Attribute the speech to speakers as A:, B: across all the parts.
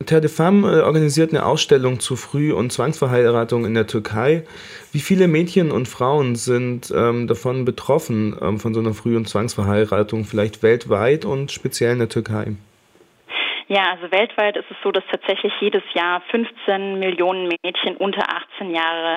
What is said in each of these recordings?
A: Terre des Femmes organisiert eine Ausstellung zu Früh- und Zwangsverheiratung in der Türkei. Wie viele Mädchen und Frauen sind davon betroffen, von so einer Früh- und Zwangsverheiratung, vielleicht weltweit und speziell in der Türkei?
B: Ja, also weltweit ist es so, dass tatsächlich jedes Jahr 15 Millionen Mädchen unter 18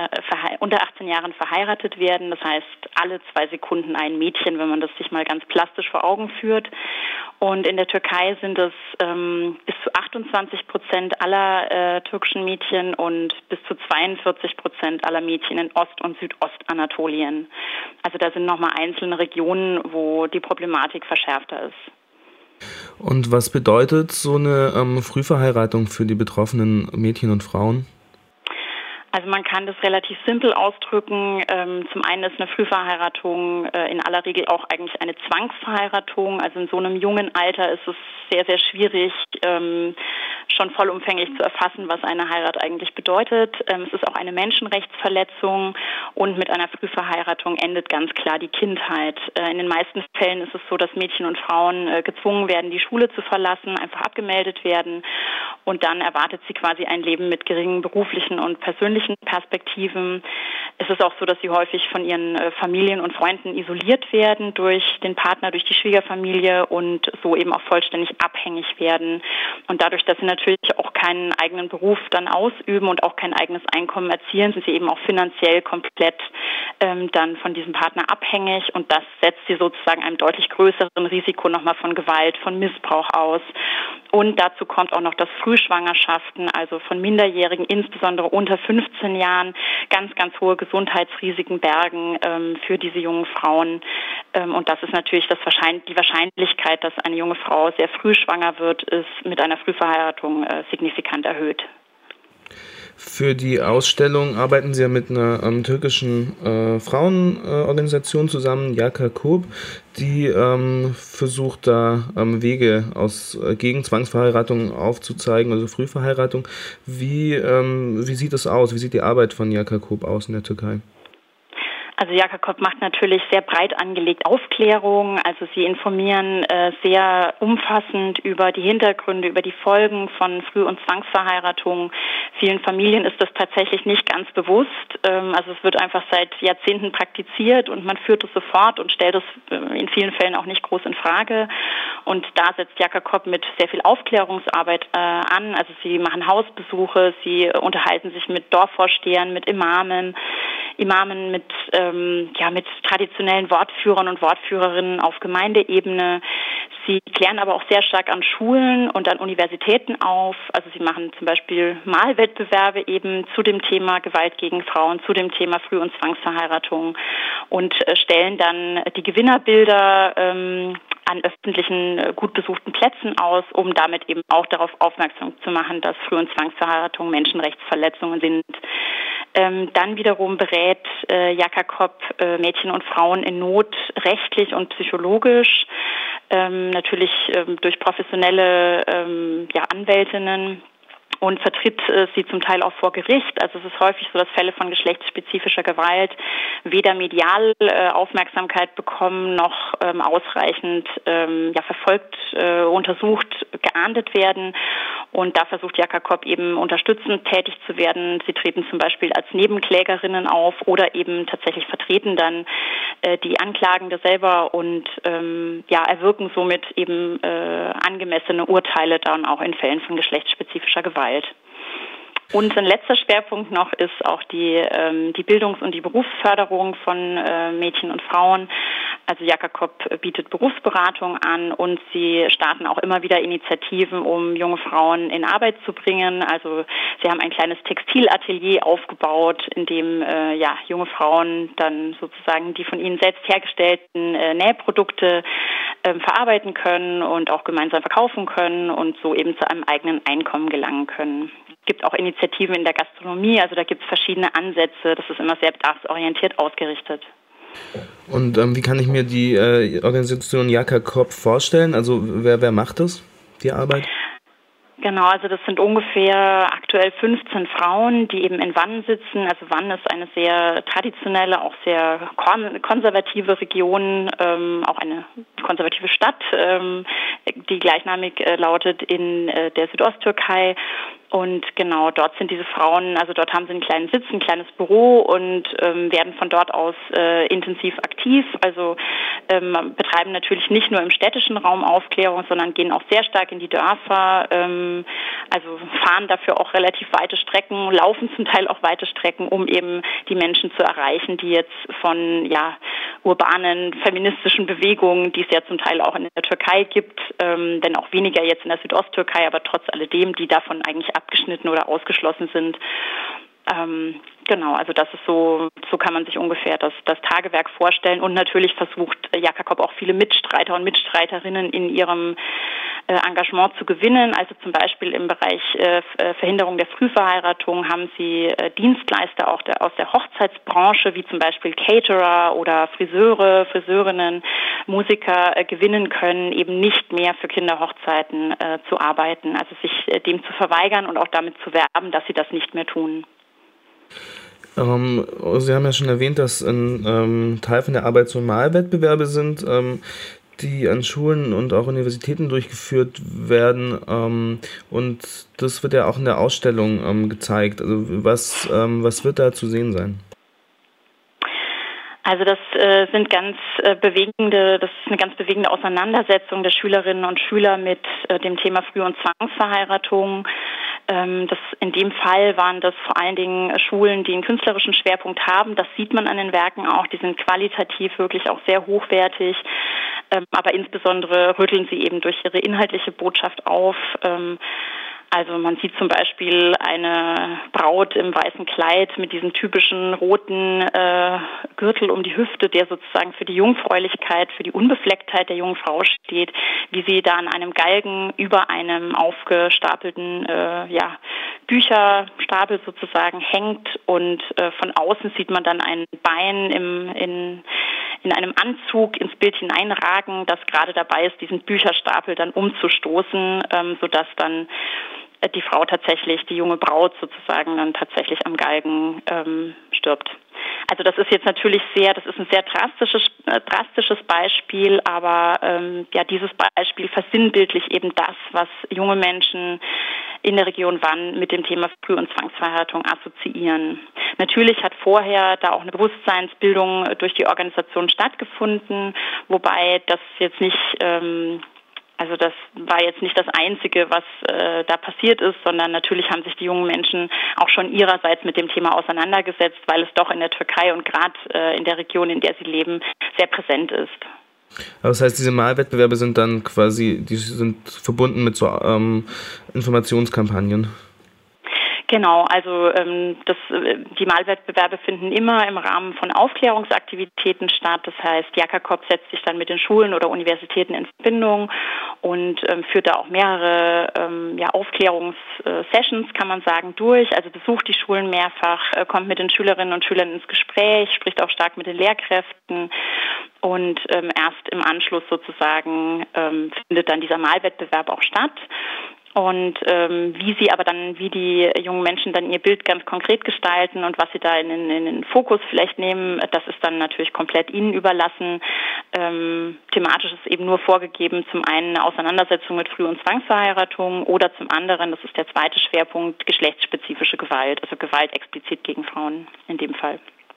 B: Jahren verheiratet werden. Das heißt, alle 2 Sekunden ein Mädchen, wenn man das sich mal ganz plastisch vor Augen führt. Und in der Türkei sind es bis zu 28% aller türkischen Mädchen und bis zu 42% aller Mädchen in Ost- und Südostanatolien. Also da sind nochmal einzelne Regionen, wo die Problematik verschärfter ist.
A: Und was bedeutet so eine Frühverheiratung für die betroffenen Mädchen und Frauen?
B: Also man kann das relativ simpel ausdrücken. Zum einen ist eine Frühverheiratung in aller Regel auch eigentlich eine Zwangsverheiratung. Also in so einem jungen Alter ist es sehr, sehr schwierig, schon vollumfänglich zu erfassen, was eine Heirat eigentlich bedeutet. Es ist auch eine Menschenrechtsverletzung und mit einer Frühverheiratung endet ganz klar die Kindheit. In den meisten Fällen ist es so, dass Mädchen und Frauen gezwungen werden, die Schule zu verlassen, einfach abgemeldet werden und dann erwartet sie quasi ein Leben mit geringen beruflichen und persönlichen Perspektiven. Es ist auch so, dass sie häufig von ihren Familien und Freunden isoliert werden durch den Partner, durch die Schwiegerfamilie und so eben auch vollständig abhängig werden. Und dadurch, dass sie natürlich auch keinen eigenen Beruf dann ausüben und auch kein eigenes Einkommen erzielen, sind sie eben auch finanziell komplett dann von diesem Partner abhängig und das setzt sie sozusagen einem deutlich größeren Risiko nochmal von Gewalt, von Missbrauch aus. Und dazu kommt auch noch, dass Frühschwangerschaften, also von Minderjährigen, insbesondere unter 15 Jahren, ganz, ganz hohe Gesundheitsrisiken bergen für diese jungen Frauen. Und das ist natürlich die Wahrscheinlichkeit, dass eine junge Frau sehr früh schwanger wird, ist mit einer Frühverheiratung signifikant erhöht.
A: Für die Ausstellung arbeiten Sie ja mit einer türkischen Frauenorganisation zusammen, Yakakub, die versucht da Wege gegen Zwangsverheiratung aufzuzeigen, also Frühverheiratung. Wie sieht das aus? Wie sieht die Arbeit von Yakakub aus in der Türkei?
B: Also Yakakop macht natürlich sehr breit angelegt Aufklärung, also sie informieren sehr umfassend über die Hintergründe, über die Folgen von Früh- und Zwangsverheiratungen. Vielen Familien ist das tatsächlich nicht ganz bewusst, also es wird einfach seit Jahrzehnten praktiziert und man führt es sofort und stellt es in vielen Fällen auch nicht groß in Frage. Und da setzt Yakakop mit sehr viel Aufklärungsarbeit an, also sie machen Hausbesuche, sie unterhalten sich mit Dorfvorstehern, mit Imamen mit traditionellen Wortführern und Wortführerinnen auf Gemeindeebene. Sie klären aber auch sehr stark an Schulen und an Universitäten auf. Also sie machen zum Beispiel Malwettbewerbe eben zu dem Thema Gewalt gegen Frauen, zu dem Thema Früh- und Zwangsverheiratung und stellen dann die Gewinnerbilder an öffentlichen, gut besuchten Plätzen aus, um damit eben auch darauf aufmerksam zu machen, dass Früh- und Zwangsverheiratung Menschenrechtsverletzungen sind. Dann wiederum berät Yakakop Mädchen und Frauen in Not rechtlich und psychologisch, natürlich durch professionelle Anwältinnen. Und vertritt sie zum Teil auch vor Gericht. Also es ist häufig so, dass Fälle von geschlechtsspezifischer Gewalt weder medial Aufmerksamkeit bekommen, noch ausreichend verfolgt, untersucht, geahndet werden. Und da versucht Yakakop eben unterstützend tätig zu werden. Sie treten zum Beispiel als Nebenklägerinnen auf oder eben tatsächlich vertreten dann die Anklagende selber und erwirken somit eben angemessene Urteile dann auch in Fällen von geschlechtsspezifischer Gewalt. Und ein letzter Schwerpunkt noch ist auch die Bildungs- und die Berufsförderung von Mädchen und Frauen. Also Yakakop bietet Berufsberatung an und sie starten auch immer wieder Initiativen, um junge Frauen in Arbeit zu bringen. Also sie haben ein kleines Textilatelier aufgebaut, in dem junge Frauen dann sozusagen die von ihnen selbst hergestellten Nähprodukte verarbeiten können und auch gemeinsam verkaufen können und so eben zu einem eigenen Einkommen gelangen können. Es gibt auch Initiativen in der Gastronomie, also da gibt es verschiedene Ansätze. Das ist immer sehr bedarfsorientiert ausgerichtet.
A: Und wie kann ich mir die Organisation Yakakop vorstellen? Also wer macht das, die Arbeit?
B: Genau, also das sind ungefähr aktuell 15 Frauen, die eben in Wann sitzen. Also Wann ist eine sehr traditionelle, auch sehr konservative Region, auch eine konservative Stadt, die gleichnamig lautet in der Südosttürkei. Und genau, dort sind diese Frauen, also dort haben sie einen kleinen Sitz, ein kleines Büro und werden von dort aus intensiv aktiv. Also betreiben natürlich nicht nur im städtischen Raum Aufklärung, sondern gehen auch sehr stark in die Dörfer, also fahren dafür auch relativ weite Strecken, laufen zum Teil auch weite Strecken, um eben die Menschen zu erreichen, die jetzt von urbanen feministischen Bewegungen, die es ja zum Teil auch in der Türkei gibt, denn auch weniger jetzt in der Südosttürkei, aber trotz alledem, die davon eigentlich abgeschnitten oder ausgeschlossen sind. Genau, also das ist so kann man sich ungefähr das Tagewerk vorstellen. Und natürlich versucht Jakakop auch viele Mitstreiter und Mitstreiterinnen in ihrem Engagement zu gewinnen. Also zum Beispiel im Bereich Verhinderung der Frühverheiratung haben sie Dienstleister auch aus der Hochzeitsbranche, wie zum Beispiel Caterer oder Friseurinnen, Musiker gewinnen können, eben nicht mehr für Kinderhochzeiten zu arbeiten, also sich dem zu verweigern und auch damit zu werben, dass sie das nicht mehr tun.
A: Sie haben ja schon erwähnt, dass ein Teil von der Arbeit so Malwettbewerbe sind, die an Schulen und auch Universitäten durchgeführt werden. Und das wird ja auch in der Ausstellung gezeigt. Also was wird da zu sehen sein?
B: Also das ist eine ganz bewegende Auseinandersetzung der Schülerinnen und Schüler mit dem Thema Früh- und Zwangsverheiratung. In dem Fall waren das vor allen Dingen Schulen, die einen künstlerischen Schwerpunkt haben. Das sieht man an den Werken auch. Die sind qualitativ wirklich auch sehr hochwertig. Aber insbesondere rütteln sie eben durch ihre inhaltliche Botschaft auf. Also man sieht zum Beispiel eine Braut im weißen Kleid mit diesem typischen roten Gürtel um die Hüfte, der sozusagen für die Jungfräulichkeit, für die Unbeflecktheit der jungen Frau steht, wie sie da an einem Galgen über einem aufgestapelten Bücherstapel sozusagen hängt und von außen sieht man dann ein Bein in einem Anzug ins Bild hineinragen, das gerade dabei ist, diesen Bücherstapel dann umzustoßen, sodass dann die Frau tatsächlich, die junge Braut sozusagen dann tatsächlich am Galgen stirbt. Also das ist jetzt natürlich das ist ein sehr drastisches Beispiel, aber dieses Beispiel versinnbildlicht eben das, was junge Menschen in der Region Wann mit dem Thema Früh- und Zwangsverheiratung assoziieren. Natürlich hat vorher da auch eine Bewusstseinsbildung durch die Organisation stattgefunden, wobei das jetzt nicht das war jetzt nicht das Einzige, was da passiert ist, sondern natürlich haben sich die jungen Menschen auch schon ihrerseits mit dem Thema auseinandergesetzt, weil es doch in der Türkei und gerade in der Region, in der sie leben, sehr präsent ist.
A: Das heißt, diese Malwettbewerbe sind dann die sind verbunden mit so Informationskampagnen?
B: Genau, also die Malwettbewerbe finden immer im Rahmen von Aufklärungsaktivitäten statt. Das heißt, Jakakop setzt sich dann mit den Schulen oder Universitäten in Verbindung und führt da auch mehrere Aufklärungssessions, kann man sagen, durch. Also besucht die Schulen mehrfach, kommt mit den Schülerinnen und Schülern ins Gespräch, spricht auch stark mit den Lehrkräften. Und erst im Anschluss sozusagen findet dann dieser Malwettbewerb auch statt. Und wie die jungen Menschen dann ihr Bild ganz konkret gestalten und was sie da in den Fokus vielleicht nehmen, das ist dann natürlich komplett ihnen überlassen. Thematisch ist eben nur vorgegeben, zum einen eine Auseinandersetzung mit Früh- und Zwangsverheiratung oder zum anderen, das ist der zweite Schwerpunkt, geschlechtsspezifische Gewalt, also Gewalt explizit gegen Frauen in dem Fall.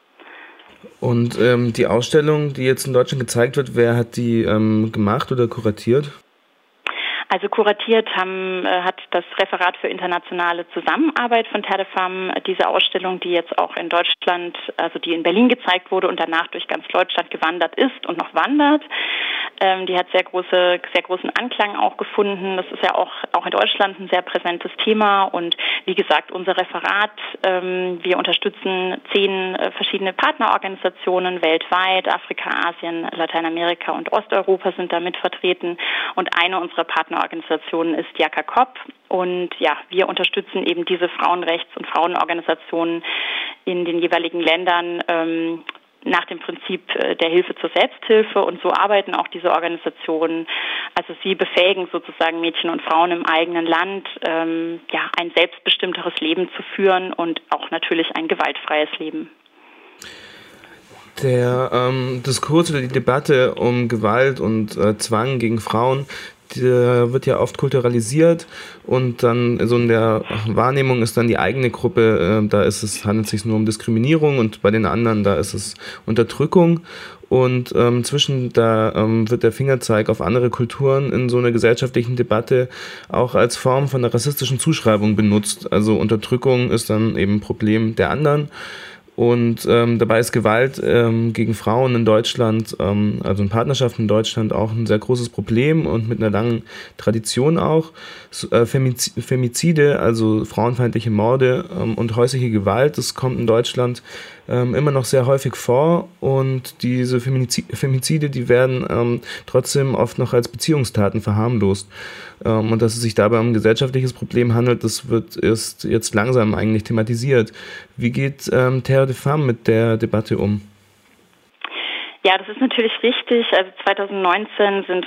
A: Und die Ausstellung, die jetzt in Deutschland gezeigt wird, wer hat die gemacht oder kuratiert?
B: Also kuratiert hat das Referat für internationale Zusammenarbeit von Terre de Femmes diese Ausstellung, die jetzt auch in Deutschland, also die in Berlin gezeigt wurde und danach durch ganz Deutschland gewandert ist und noch wandert. Die hat sehr großen Anklang auch gefunden. Das ist ja auch in Deutschland ein sehr präsentes Thema. Und wie gesagt, unser Referat, wir unterstützen 10 verschiedene Partnerorganisationen weltweit. Afrika, Asien, Lateinamerika und Osteuropa sind damit vertreten. Und eine unserer Partnerorganisationen ist Jakakop. Und ja, wir unterstützen eben diese Frauenrechts- und Frauenorganisationen in den jeweiligen Ländern nach dem Prinzip der Hilfe zur Selbsthilfe, und so arbeiten auch diese Organisationen. Also sie befähigen sozusagen Mädchen und Frauen im eigenen Land, ein selbstbestimmteres Leben zu führen und auch natürlich ein gewaltfreies Leben.
A: Der Diskurs oder die Debatte um Gewalt und Zwang gegen Frauen, der wird ja oft kulturalisiert, und dann so in der Wahrnehmung ist dann die eigene Gruppe, handelt es sich nur um Diskriminierung, und bei den anderen, da ist es Unterdrückung. Und wird der Fingerzeig auf andere Kulturen in so einer gesellschaftlichen Debatte auch als Form von einer rassistischen Zuschreibung benutzt. Also Unterdrückung ist dann eben ein Problem der anderen. Und dabei ist Gewalt gegen Frauen in Deutschland, also in Partnerschaften in Deutschland, auch ein sehr großes Problem und mit einer langen Tradition auch. Femizide, also frauenfeindliche Morde und häusliche Gewalt, das kommt in Deutschland immer noch sehr häufig vor, und diese Femizide, die werden trotzdem oft noch als Beziehungstaten verharmlost. Und dass es sich dabei um ein gesellschaftliches Problem handelt, das wird erst jetzt langsam eigentlich thematisiert. Wie geht Terre des Femmes mit der Debatte um?
B: Ja, das ist natürlich richtig. Also 2019 sind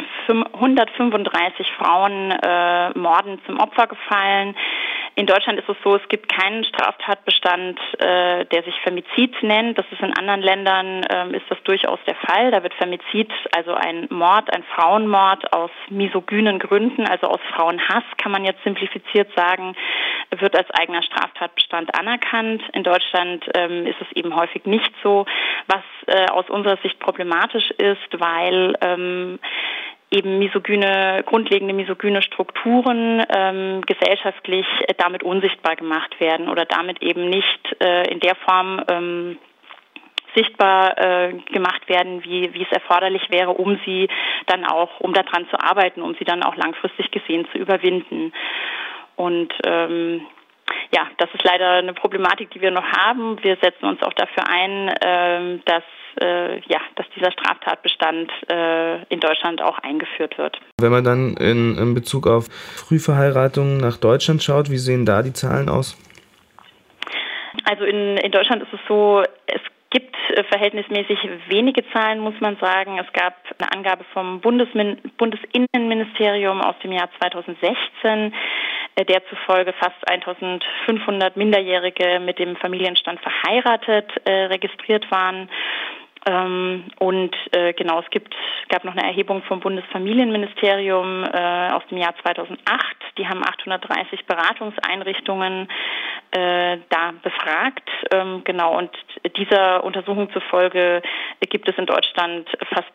B: 135 Frauen Morden zum Opfer gefallen. In Deutschland ist es so, es gibt keinen Straftatbestand, der sich Femizid nennt. Das ist in anderen Ländern ist das durchaus der Fall. Da wird Femizid, also ein Mord, ein Frauenmord aus misogynen Gründen, also aus Frauenhass, kann man jetzt simplifiziert sagen, wird als eigener Straftatbestand anerkannt. In Deutschland ist es eben häufig nicht so, was aus unserer Sicht problematisch ist, weil eben grundlegende misogyne Strukturen gesellschaftlich damit unsichtbar gemacht werden oder damit eben nicht in der Form sichtbar gemacht werden, wie es erforderlich wäre, um daran zu arbeiten, um sie dann auch langfristig gesehen zu überwinden. Und das ist leider eine Problematik, die wir noch haben. Wir setzen uns auch dafür ein, dass dieser Straftatbestand in Deutschland auch eingeführt wird.
A: Wenn man dann in Bezug auf Frühverheiratungen nach Deutschland schaut, wie sehen da die Zahlen aus?
B: Also in Deutschland ist es so, es gibt verhältnismäßig wenige Zahlen, muss man sagen. Es gab eine Angabe vom Bundesinnenministerium aus dem Jahr 2016, der zufolge fast 1500 Minderjährige mit dem Familienstand verheiratet registriert waren. Es gab noch eine Erhebung vom Bundesfamilienministerium aus dem Jahr 2008. Die haben 830 Beratungseinrichtungen da befragt. Und dieser Untersuchung zufolge gibt es in Deutschland fast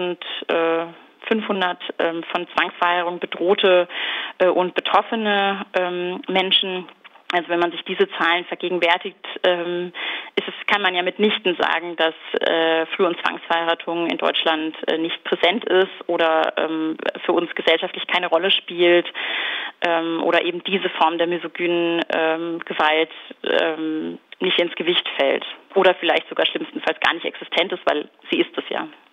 B: 3500 von Zwangsverheiratung bedrohte und betroffene Menschen. Also wenn man sich diese Zahlen vergegenwärtigt, kann man ja mitnichten sagen, dass Früh- und Zwangsverheiratung in Deutschland nicht präsent ist oder für uns gesellschaftlich keine Rolle spielt oder eben diese Form der misogynen Gewalt nicht ins Gewicht fällt oder vielleicht sogar schlimmstenfalls gar nicht existent ist, weil sie ist es ja.